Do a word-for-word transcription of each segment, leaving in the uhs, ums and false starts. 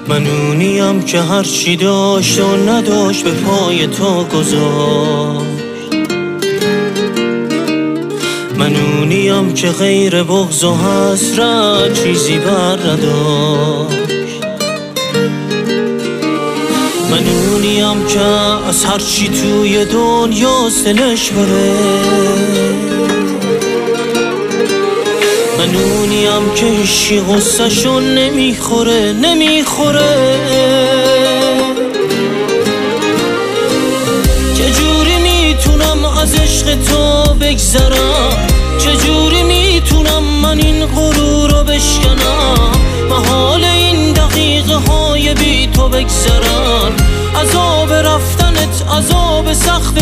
من اونیم که هرچی داشت و نداشت به پای تو گذاشت. من اونیم که غیر بغض و حسرت چیزی بر نداشت. من اونیم که از هرچی توی دنیا دلش بره. من اونیم که هیچی غصه‌شو نمیخوره نمیخوره. چجوری میتونم از عشق تو بگذرم؟ چجوری میتونم من این غرور رو بشکنم؟ محال این دقیقه های بی تو بگذرن. عذاب رفتنت عذاب سخت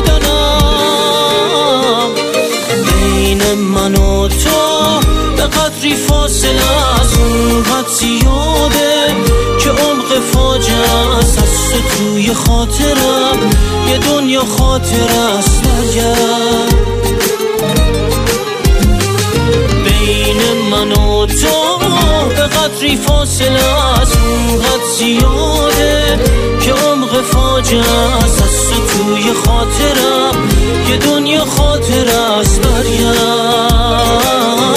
بودنم. بین من و تو به قدری فاصله از اون قد زیاده که عمق فاجعه است از تو توی خاطرم. یه دنیا خاطره است نگرد. بین من و تو به قدری فاصله از اون قد زیاده که عمق فاجعه است از تو توی خاطرم. یه دنیا خاطره است برگرد.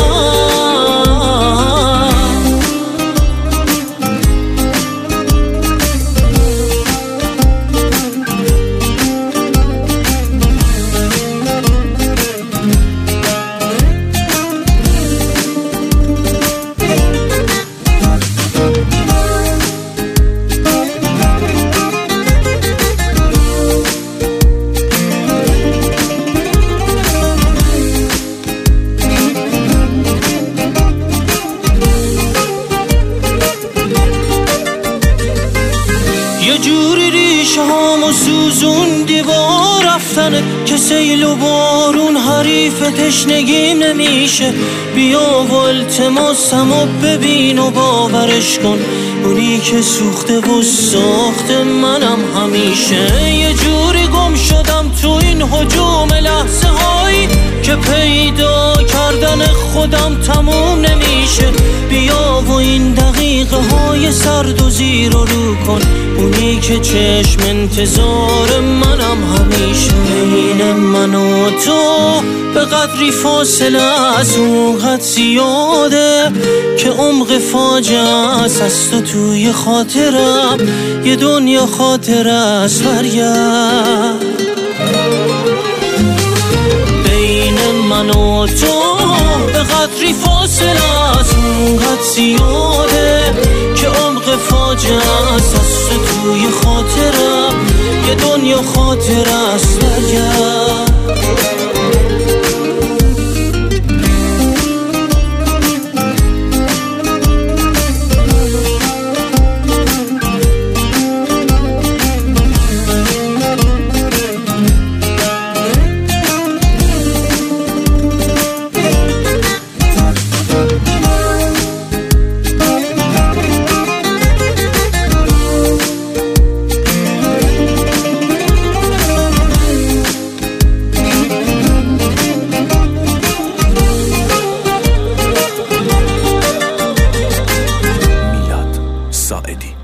یه جوری ریشه هامو سوزوندی با رفتنت که سیل و بارون حریف تشنگیم نمیشه. بیا و التماسمو ببین و باورش کن، اونی که سوخته و ساخته منم همیشه. یه جوری گم شدم تو این هجوم لحظه هایی که پیدا کردن خودم تموم نمیشه. بیا و این دقیقه های سرد و زیر رو رو کن، اونی که چشم انتظار منم همیشه. بین من و تو به قدری فاصله از اون قد زیاده که عمق فاجعه است از تو توی خاطرم. یه دنیا خاطره است برگرد. بین من و تو به قدری فاصله از اون قد زیاده که عمق فاجعه است از تو توی خاطرم. یه دنیا خاطره است برگرد. ساعدی.